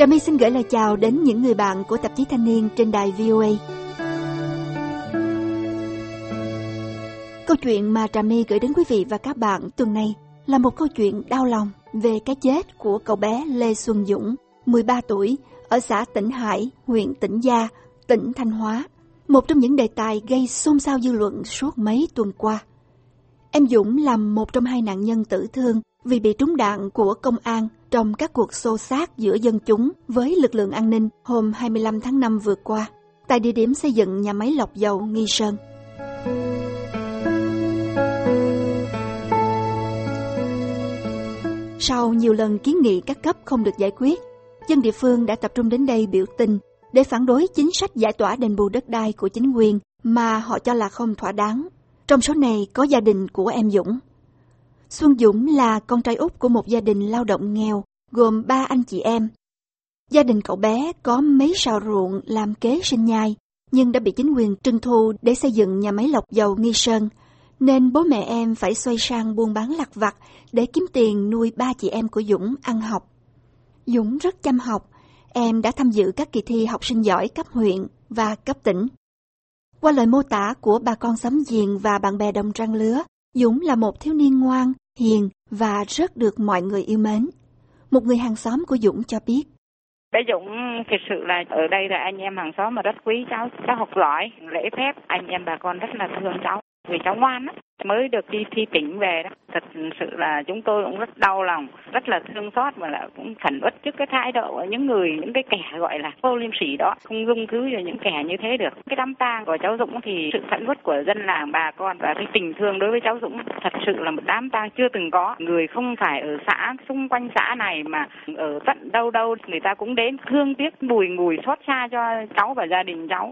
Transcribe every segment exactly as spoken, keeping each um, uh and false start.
Trà My xin gửi lời chào đến những người bạn của tạp chí Thanh niên trên đài vê o a. Câu chuyện mà Trà My gửi đến quý vị và các bạn tuần này là một câu chuyện đau lòng về cái chết của cậu bé Lê Xuân Dũng, mười ba tuổi, ở xã Tĩnh Hải, huyện Tĩnh Gia, tỉnh Thanh Hóa. Một trong những đề tài gây xôn xao dư luận suốt mấy tuần qua. Em Dũng là một trong hai nạn nhân tử thương vì bị trúng đạn của công an trong các cuộc xô xát giữa dân chúng với lực lượng an ninh hôm hai mươi lăm tháng năm vừa qua, tại địa điểm xây dựng nhà máy lọc dầu Nghi Sơn. Sau nhiều lần kiến nghị các cấp không được giải quyết, dân địa phương đã tập trung đến đây biểu tình để phản đối chính sách giải tỏa đền bù đất đai của chính quyền mà họ cho là không thỏa đáng. Trong số này có gia đình của em Dũng. Xuân Dũng là con trai út của một gia đình lao động nghèo, gồm ba anh chị em. Gia đình cậu bé có mấy sào ruộng làm kế sinh nhai, nhưng đã bị chính quyền trưng thu để xây dựng nhà máy lọc dầu Nghi Sơn, nên bố mẹ em phải xoay sang buôn bán lặt vặt để kiếm tiền nuôi ba chị em của Dũng ăn học. Dũng rất chăm học, em đã tham dự các kỳ thi học sinh giỏi cấp huyện và cấp tỉnh. Qua lời mô tả của bà con xóm giềng và bạn bè đồng trang lứa, Dũng là một thiếu niên ngoan, hiền và rất được mọi người yêu mến. Một người hàng xóm của Dũng cho biết: Bé Dũng thực sự là ở đây là anh em hàng xóm mà rất quý cháu. Cháu học giỏi, lễ phép, anh em bà con rất là thương cháu. Vì cháu ngoan á, mới được đi thi tỉnh về đó. Thật sự là chúng tôi cũng rất đau lòng, rất là thương xót và là cũng phẫn uất trước cái thái độ của những người, những cái kẻ gọi là vô liêm sỉ đó, không dung thứ cho những kẻ như thế được. Cái đám tang của cháu Dũng thì sự phẫn uất của dân làng bà con và cái tình thương đối với cháu Dũng thật sự là một đám tang chưa từng có. Người không phải ở xã xung quanh xã này mà ở tận đâu đâu người ta cũng đến thương tiếc, bùi ngùi xót xa cho cháu và gia đình cháu.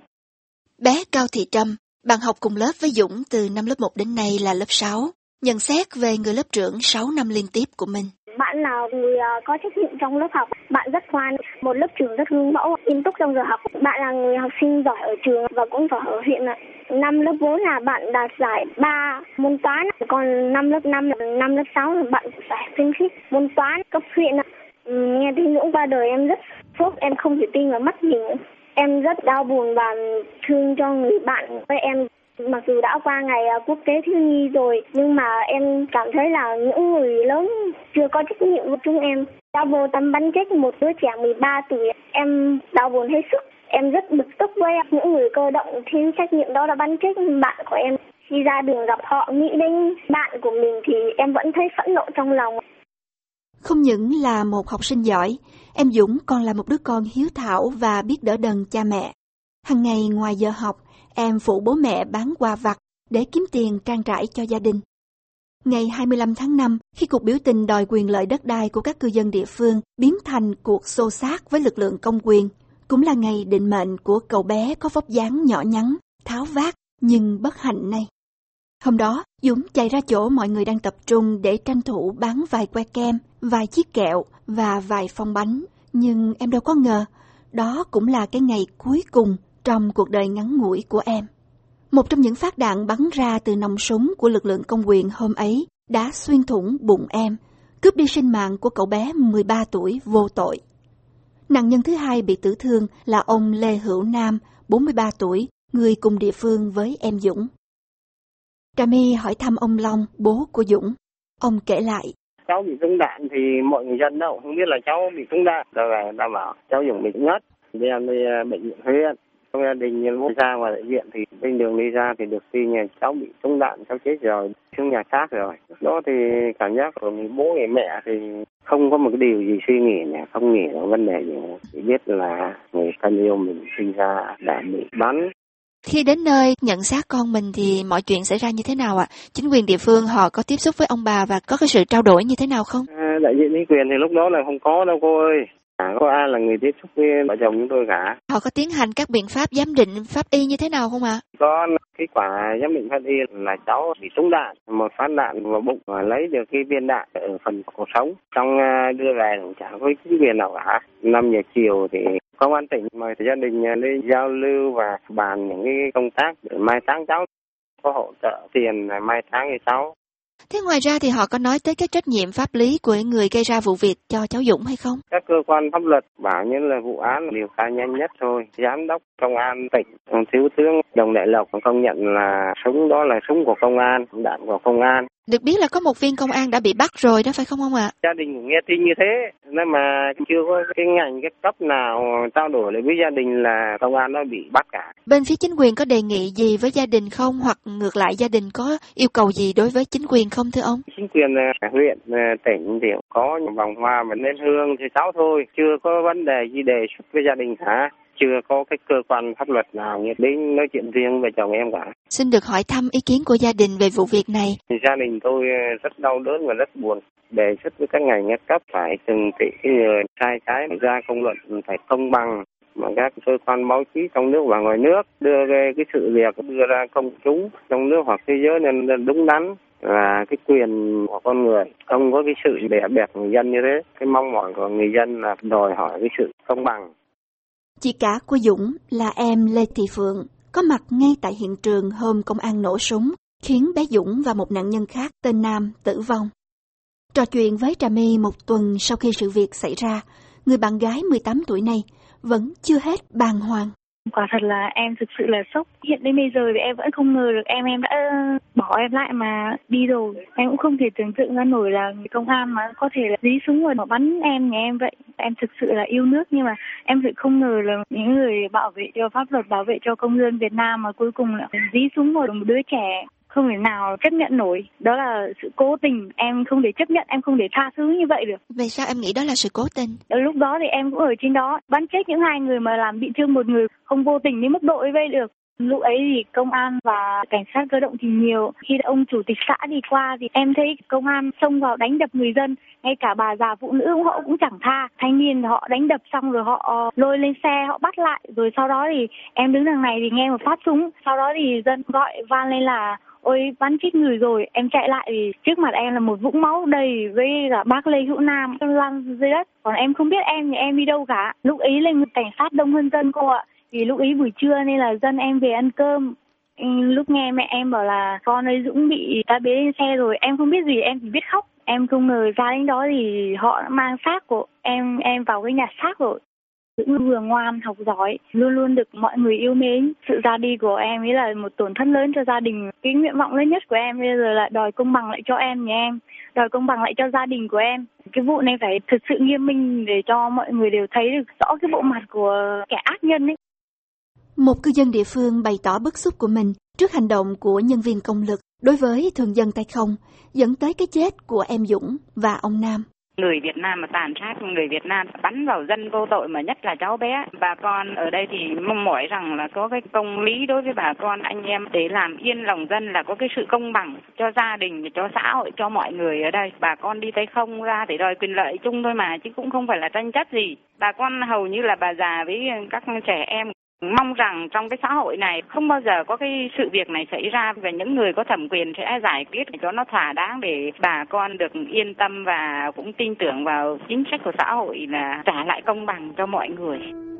Bé Cao Thị Trâm, bạn học cùng lớp với Dũng từ năm lớp một đến nay là lớp sáu, nhận xét về người lớp trưởng sáu năm liên tiếp của mình. Bạn là người có trách nhiệm trong lớp học, bạn rất ngoan, một lớp trưởng rất gương mẫu, nghiêm túc trong giờ học. Bạn là người học sinh giỏi ở trường và cũng giỏi ở huyện ạ. Năm lớp bốn là bạn đạt giải ba môn toán, còn năm lớp năm, năm lớp sáu là bạn giải khuyến khích môn toán cấp huyện ạ. Nghe tin Dũng qua đời em rất sốc, em không thể tin vào mắt mình. Em rất đau buồn và thương cho người bạn với em. Mặc dù đã qua ngày quốc tế thiếu nhi rồi, nhưng mà em cảm thấy là những người lớn chưa có trách nhiệm với chúng em. Đã vô tâm bắn chết một đứa trẻ mười ba tuổi. Em đau buồn hết sức. Em rất bực tức với những người cơ động thiếu trách nhiệm đó đã bắn chết bạn của em. Khi ra đường gặp họ, nghĩ đến bạn của mình thì em vẫn thấy phẫn nộ trong lòng. Không những là một học sinh giỏi, em Dũng còn là một đứa con hiếu thảo và biết đỡ đần cha mẹ. Hằng ngày ngoài giờ học, em phụ bố mẹ bán quà vặt để kiếm tiền trang trải cho gia đình. Ngày hai mươi lăm tháng năm, khi cuộc biểu tình đòi quyền lợi đất đai của các cư dân địa phương biến thành cuộc xô xát với lực lượng công quyền, cũng là ngày định mệnh của cậu bé có vóc dáng nhỏ nhắn, tháo vát nhưng bất hạnh này. Hôm đó, Dũng chạy ra chỗ mọi người đang tập trung để tranh thủ bán vài que kem, vài chiếc kẹo và vài phong bánh. Nhưng em đâu có ngờ, đó cũng là cái ngày cuối cùng trong cuộc đời ngắn ngủi của em. Một trong những phát đạn bắn ra từ nòng súng của lực lượng công quyền hôm ấy đã xuyên thủng bụng em, cướp đi sinh mạng của cậu bé mười ba tuổi vô tội. Nạn nhân thứ hai bị tử thương là ông Lê Hữu Nam, bốn mươi ba tuổi, người cùng địa phương với em Dũng. Trà My hỏi thăm ông Long, bố của Dũng. Ông kể lại: Cháu bị trúng đạn thì mọi người dân đâu không biết là cháu bị trúng đạn. Rồi là ta bảo cháu Dũng bị ngất, đem đi bệnh viện huyện. Trong gia đình bố ra ngoài bệnh viện thì trên đường đi ra thì được tin nhà cháu bị trúng đạn, cháu chết rồi, xuống nhà xác rồi. Đó thì cảm giác của người bố người mẹ thì không có một cái điều gì suy nghĩ này, không nghĩ là vấn đề gì, chỉ biết là người thân yêu mình sinh ra đã bị bắn. Khi đến nơi nhận xác con mình thì mọi chuyện xảy ra như thế nào ạ? Chính quyền địa phương họ có tiếp xúc với ông bà và có cái sự trao đổi như thế nào không? À, đại diện chính quyền thì lúc đó là không có đâu cô ơi. Chẳng có ai là người tiếp xúc với vợ chồng chúng tôi cả. Họ có tiến hành các biện pháp giám định pháp y như thế nào không ạ? Có kết quả giám định pháp y là cháu bị trúng đạn, một phát đạn vào bụng và lấy được cái viên đạn ở phần cổ sống. Trong đưa về cũng chẳng có chính quyền nào cả. năm giờ chiều thì công an tỉnh mời gia đình lên giao lưu và bàn những cái công tác để mai táng cháu, có hỗ trợ tiền mai táng cho cháu. Thế ngoài ra thì họ có nói tới cái trách nhiệm pháp lý của người gây ra vụ việc cho cháu Dũng hay không? Các cơ quan pháp luật bảo như là vụ án điều tra nhanh nhất thôi. Giám đốc công an tỉnh, thiếu tướng Đồng Đại Lộc công nhận là súng đó là súng của công an, đạn của công an. Được biết là có một viên công an đã bị bắt rồi đó phải không ông ạ? Gia đình cũng nghe tin như thế, nhưng mà chưa có cái ngành, cái cấp nào trao đổi lại với gia đình là công an nó bị bắt cả. Bên phía chính quyền có đề nghị gì với gia đình không, hoặc ngược lại gia đình có yêu cầu gì đối với chính quyền không thưa ông? Chính quyền huyện, tỉnh thì có những vòng hoa và nén hương thì cháu thôi, chưa có vấn đề gì đề xuất với gia đình cả. Chưa có cái cơ quan pháp luật nào đến nói chuyện riêng với chồng em cả. Xin được hỏi thăm ý kiến của gia đình về vụ việc này. Gia đình tôi rất đau đớn và rất buồn. Đề xuất với các ngành các cấp phải từng trị cái người sai trái ra công luận phải công bằng, mà các cơ quan báo chí trong nước và ngoài nước đưa cái, cái sự việc đưa ra công chúng trong nước hoặc thế giới nên đúng đắn là cái quyền của con người, không có cái sự đè bẹp người dân như thế. Cái mong mỏi của người dân là đòi hỏi cái sự công bằng. Chị cả của Dũng là em Lê Thị Phượng, có mặt ngay tại hiện trường hôm công an nổ súng, khiến bé Dũng và một nạn nhân khác tên Nam tử vong. Trò chuyện với Trà My một tuần sau khi sự việc xảy ra, người bạn gái mười tám tuổi này vẫn chưa hết bàng hoàng. Quả thật là em thực sự là sốc. Hiện đến bây giờ thì em vẫn không ngờ được em em đã bỏ em lại mà đi rồi. Em cũng không thể tưởng tượng ra nổi là người công an mà có thể là dí súng và bắn em nhà em vậy. Em thực sự là yêu nước, nhưng mà em thực không ngờ là những người bảo vệ cho pháp luật, bảo vệ cho công dân Việt Nam mà cuối cùng là dí súng vào một đứa trẻ. Không thể nào chấp nhận nổi. Đó là sự cố tình. Em không thể chấp nhận, em không thể tha thứ như vậy được. Vì sao em nghĩ đó là sự cố tình? Ở lúc đó thì em cũng ở trên đó. Bắn chết những hai người mà làm bị thương một người. Không vô tình đến mức độ như vậy được. Lúc ấy thì công an và cảnh sát cơ động thì nhiều. Khi ông chủ tịch xã đi qua thì em thấy công an xông vào đánh đập người dân. Ngay cả bà già phụ nữ họ cũng chẳng tha. Thanh niên họ đánh đập xong rồi họ lôi lên xe, họ bắt lại. Rồi sau đó thì em đứng đằng này thì nghe một phát súng. Sau đó thì dân gọi van lên là ôi bắn chết người rồi. Em chạy lại thì trước mặt em là một vũng máu đầy với cả bác Lê Hữu Nam lăn dưới đất. Còn em không biết em thì em đi đâu cả. Lúc ấy là cảnh sát đông hơn dân cô ạ. Vì lúc ấy buổi trưa nên là dân em về ăn cơm. Lúc nghe mẹ em bảo là con ấy Dũng bị ta bế lên xe rồi, em không biết gì, em chỉ biết khóc. Em không ngờ ra đến đó thì họ mang xác của em em vào cái nhà xác rồi. Dũng vừa ngoan, học giỏi, luôn luôn được mọi người yêu mến. Sự ra đi của em ấy là một tổn thất lớn cho gia đình. Cái nguyện vọng lớn nhất của em bây giờ là đòi công bằng lại cho em nhà em, đòi công bằng lại cho gia đình của em. Cái vụ này phải thực sự nghiêm minh để cho mọi người đều thấy được rõ cái bộ mặt của kẻ ác nhân ấy. Một cư dân địa phương bày tỏ bức xúc của mình trước hành động của nhân viên công lực đối với thường dân tay không, dẫn tới cái chết của em Dũng và ông Nam. Người Việt Nam mà tàn sát người Việt Nam, bắn vào dân vô tội mà nhất là cháu bé. Bà con ở đây thì mong mỏi rằng là có cái công lý đối với bà con anh em để làm yên lòng dân, là có cái sự công bằng cho gia đình, cho xã hội, cho mọi người ở đây. Bà con đi tay không ra để đòi quyền lợi chung thôi mà, chứ cũng không phải là tranh chấp gì. Bà con hầu như là bà già với các trẻ em. Mong rằng trong cái xã hội này không bao giờ có cái sự việc này xảy ra, và những người có thẩm quyền sẽ giải quyết cho nó thỏa đáng để bà con được yên tâm và cũng tin tưởng vào chính sách của xã hội là trả lại công bằng cho mọi người.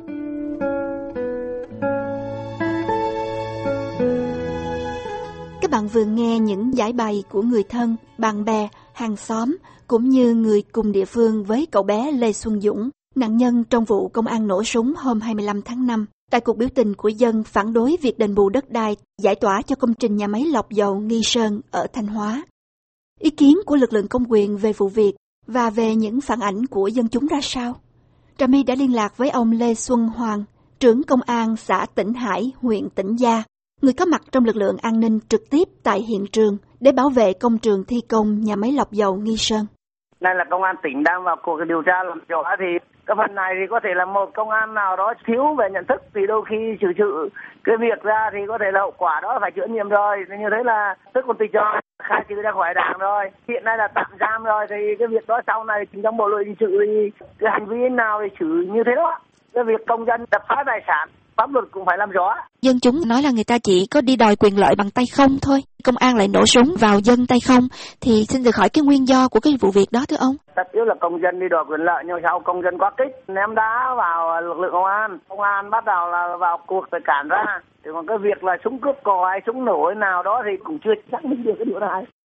Các bạn vừa nghe những giải bày của người thân, bạn bè, hàng xóm cũng như người cùng địa phương với cậu bé Lê Xuân Dũng, nạn nhân trong vụ công an nổ súng hôm hai mươi lăm tháng năm. Tại cuộc biểu tình của dân phản đối việc đền bù đất đai, giải tỏa cho công trình nhà máy lọc dầu Nghi Sơn ở Thanh Hóa. Ý kiến của lực lượng công quyền về vụ việc và về những phản ảnh của dân chúng ra sao? Trà My đã liên lạc với ông Lê Xuân Hoàng, trưởng công an xã Tĩnh Hải, huyện Tĩnh Gia, người có mặt trong lực lượng an ninh trực tiếp tại hiện trường để bảo vệ công trường thi công nhà máy lọc dầu Nghi Sơn. Đây là công an tỉnh đang vào cuộc điều tra làm rõ, thì cái phần này thì có thể là một công an nào đó thiếu về nhận thức thì đôi khi xử sự cái việc ra thì có thể là hậu quả đó phải chịu nhiệm rồi. Như thế là tức còn tịch rồi, khai trừ ra khỏi đảng rồi, hiện nay là tạm giam rồi, thì cái việc đó sau này trong bộ luật hình sự thì cái hành vi nào thì xử như thế đó. Cái việc công dân đập phá tài sản, pháp luật cũng phải làm rõ. Dân chúng nói là người ta chỉ có đi đòi quyền lợi bằng tay không thôi, công an lại nổ súng vào dân tay không, thì xin được hỏi cái nguyên do của cái vụ việc đó thưa ông? Tất yếu là công dân đi đòi quyền lợi, nhưng sau công dân quá kích ném đá vào lực lượng công an, công an bắt đầu là vào cuộc để cản ra. Thì còn cái việc là súng cướp cò hay súng nổ nào đó thì cũng chưa chắc minh được cái điều này.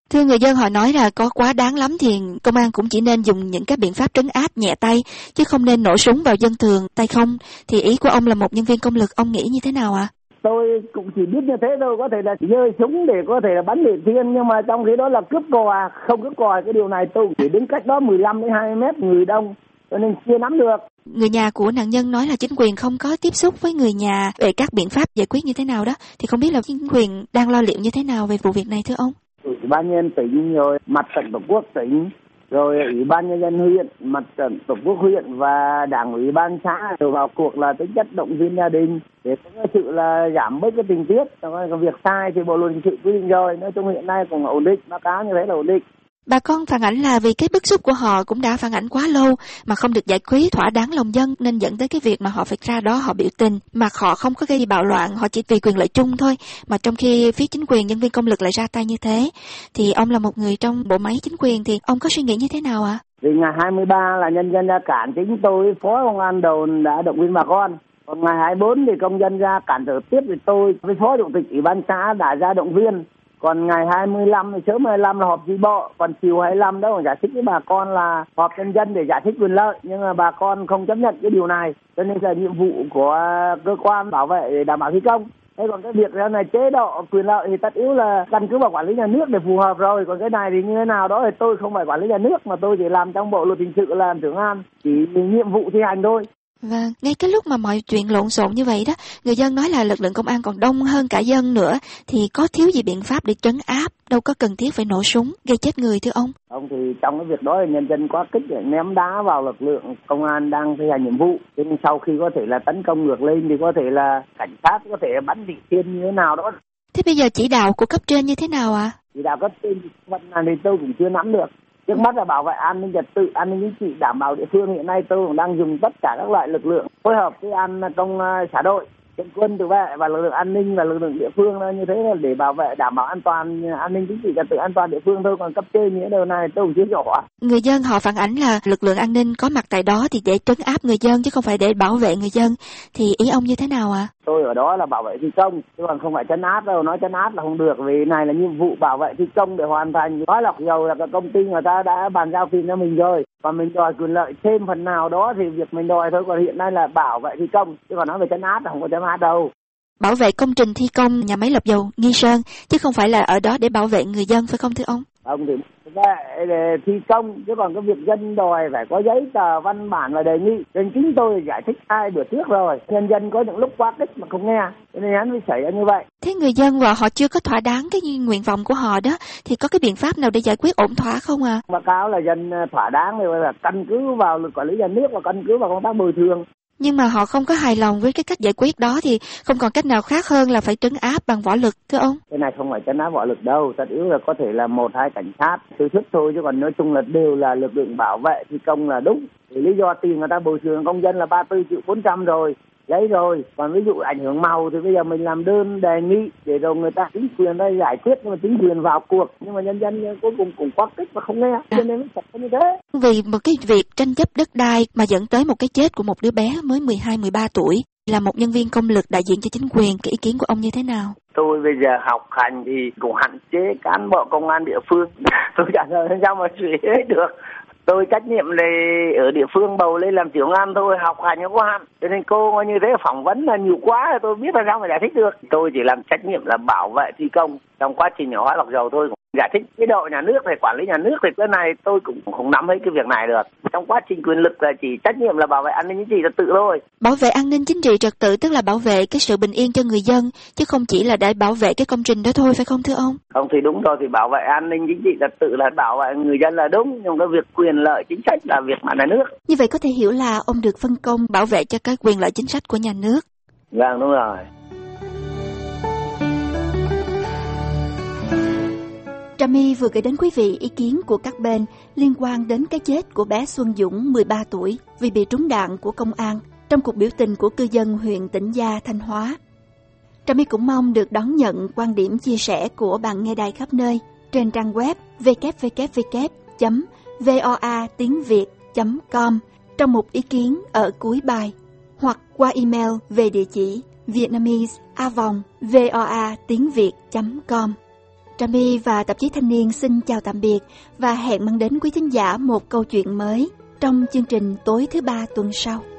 Thưa người dân, họ nói là có quá đáng lắm thì công an cũng chỉ nên dùng những cái biện pháp trấn áp nhẹ tay, chứ không nên nổ súng vào dân thường tay không. Thì ý của ông là một nhân viên công lực, ông nghĩ như thế nào ạ? À? Tôi cũng chỉ biết như thế thôi, có thể là rơi súng để có thể là bắn địa thiên, nhưng mà trong khi đó là cướp cò, không cướp cò, cái điều này tôi chỉ đứng cách đó mười lăm đến hai mươi mét người đông, cho nên chưa nắm được. Người nhà của nạn nhân nói là chính quyền không có tiếp xúc với người nhà về các biện pháp giải quyết như thế nào đó, thì không biết là chính quyền đang lo liệu như thế nào về vụ việc này thưa ông? Ủy ban nhân dân tỉnh, rồi mặt trận tổ quốc tỉnh, rồi ủy ban nhân dân huyện, mặt trận tổ quốc huyện và đảng ủy ban xã đều vào cuộc là tính chất động viên gia đình để có sự là giảm bớt cái tình tiết. Còn việc sai thì bộ luật hình sự quy định rồi, nói chung hiện nay cũng ổn định, báo cáo như thế là ổn định. Bà con phản ảnh là vì cái bức xúc của họ cũng đã phản ảnh quá lâu mà không được giải quyết thỏa đáng lòng dân, nên dẫn tới cái việc mà họ phải ra đó họ biểu tình, mà họ không có gây bạo loạn, họ chỉ vì quyền lợi chung thôi. Mà trong khi phía chính quyền, nhân viên công lực lại ra tay như thế, thì ông là một người trong bộ máy chính quyền thì ông có suy nghĩ như thế nào ạ? À? Vì ngày hai mươi ba là nhân dân ra cản, chính tôi phó công an đồn đã động viên bà con. Còn ngày hai mươi bốn thì công dân ra cản trở tiếp, thì tôi với phó chủ tịch ủy ban xã đã ra động viên. Còn ngày hai mươi lăm thì sớm hai mươi lăm là họp chi bộ, còn chiều hai mươi lăm đó còn giải thích với bà con là họp nhân dân để giải thích quyền lợi, nhưng mà bà con không chấp nhận cái điều này, cho nên là nhiệm vụ của cơ quan bảo vệ để đảm bảo thi công. Thế còn cái việc này chế độ quyền lợi thì tất yếu là căn cứ vào quản lý nhà nước để phù hợp rồi, còn cái này thì như thế nào đó thì tôi không phải quản lý nhà nước, mà tôi chỉ làm trong bộ luật hình sự là làm trưởng an, chỉ nhiệm vụ thi hành thôi. Vâng, ngay cái lúc mà mọi chuyện lộn xộn như vậy đó, người dân nói là lực lượng công an còn đông hơn cả dân nữa, thì có thiếu gì biện pháp để trấn áp, đâu có cần thiết phải nổ súng gây chết người thưa ông? Ông thì trong cái việc đó là nhân dân quá kích để ném đá vào lực lượng công an đang thi hành nhiệm vụ, cho nên sau khi có thể là tấn công ngược lên thì có thể là cảnh sát có thể bắn địa thiên như thế nào đó. Thế bây giờ chỉ đạo của cấp trên như thế nào ạ? À? Chỉ đạo cấp trên phần này thì tôi cũng chưa nắm được. Trước mắt là bảo vệ an ninh trật tự, an ninh chính trị, đảm bảo địa phương. Hiện nay tôi cũng đang dùng tất cả các loại lực lượng phối hợp với an công xã đội, dân quân tự vệ và lực lượng an ninh và lực lượng địa phương như thế là để bảo vệ đảm bảo an toàn an ninh chính trị, trật tự an toàn địa phương thôi. Còn cấp trên những điều này tôi cũng chưa rõ. Người dân họ phản ánh là lực lượng an ninh có mặt tại đó thì để trấn áp người dân chứ không phải để bảo vệ người dân, thì ý ông như thế nào ạ? À? Tôi ở đó là bảo vệ thi công, chứ còn không phải trấn áp đâu. Nói trấn áp là không được, vì này là nhiệm vụ bảo vệ thi công để hoàn thành. Nói lọc dầu là các công ty người ta đã bàn giao tiền cho mình rồi, và mình đòi quyền lợi thêm phần nào đó thì việc mình đòi thôi. Còn hiện nay là bảo vệ thi công, chứ còn nói về trấn áp là không có trấn áp đâu. Bảo vệ công trình thi công nhà máy lọc dầu Nghi Sơn, chứ không phải là ở đó để bảo vệ người dân, phải không thưa ông? Ông thì vệ để thi công, chứ còn cái việc dân đòi phải có giấy tờ văn bản và đề nghị. Nên chính tôi giải thích hai bữa trước rồi, nhân dân có những lúc quá kích mà không nghe, cho nên hắn mới xảy ra như vậy. Thế người dân và họ chưa có thỏa đáng cái nguyện vọng của họ đó, thì có cái biện pháp nào để giải quyết ổn thỏa không à? Báo cáo là dân thỏa đáng thì là căn cứ vào luật quản lý nhà nước và căn cứ vào công tác bồi thường. Nhưng mà họ không có hài lòng với cái cách giải quyết đó thì không còn cách nào khác hơn là phải trấn áp bằng võ lực, thưa ông? Cái này không phải trấn áp võ lực đâu, tất yếu là có thể là một hai cảnh sát từ thức thôi, chứ còn nói chung là đều là lực lượng bảo vệ thi công là đúng. Thì lý do tiền người ta bồi thường công dân là ba mươi tư triệu bốn trăm rồi, lấy rồi. Còn ví dụ ảnh hưởng màu thì bây giờ mình làm đơn đề nghị để rồi người ta chính quyền đây giải quyết, nhưng mà chính quyền vào cuộc, nhưng mà nhân dân cuối cùng cũng quá kích và không nghe, cho nên nó thật như thế. Vì một cái việc tranh chấp đất đai mà dẫn tới một cái chết của một đứa bé mới mười hai mười ba tuổi, là một nhân viên công lực đại diện cho chính quyền, cái ý kiến của ông như thế nào? Tôi bây giờ học hành thì cũng hạn chế cán bộ công an địa phương. Tôi chẳng ngờ sao mà xử lý được. Tôi trách nhiệm này ở địa phương bầu lên làm trưởng an thôi, học hành nó có hạn. Cho nên cô như thế phỏng vấn là nhiều quá, tôi biết là sao mà giải thích được. Tôi chỉ làm trách nhiệm là bảo vệ thi công trong quá trình nhỏ hóa lọc dầu thôi. Giải thích chế độ nhà nước hay quản lý nhà nước thì cái này tôi cũng không nắm hết cái việc này được. Trong quá trình quyền lực là chỉ trách nhiệm là bảo vệ an ninh chính trị trật tự thôi. Bảo vệ an ninh chính trị trật tự tức là bảo vệ cái sự bình yên cho người dân, chứ không chỉ là để bảo vệ cái công trình đó thôi, phải không thưa ông? Không thì đúng rồi, thì bảo vệ an ninh chính trị trật tự là bảo vệ người dân là đúng, nhưng cái việc quyền lợi chính sách là việc mà nhà nước. Như vậy có thể hiểu là ông được phân công bảo vệ cho các quyền lợi chính sách của nhà nước. Vâng, đúng rồi. Trà My vừa gửi đến quý vị ý kiến của các bên liên quan đến cái chết của bé Xuân Dũng mười ba tuổi vì bị trúng đạn của công an trong cuộc biểu tình của cư dân huyện Tĩnh Gia, Thanh Hóa. Trà My cũng mong được đón nhận quan điểm chia sẻ của bạn nghe đài khắp nơi trên trang web w w w chấm voa tiếng việt chấm com trong một ý kiến ở cuối bài, hoặc qua email về địa chỉ vietnamese a vòng voa tiếng việt chấm com. Trà My và tạp chí Thanh niên xin chào tạm biệt và hẹn mang đến quý thính giả một câu chuyện mới trong chương trình tối thứ ba tuần sau.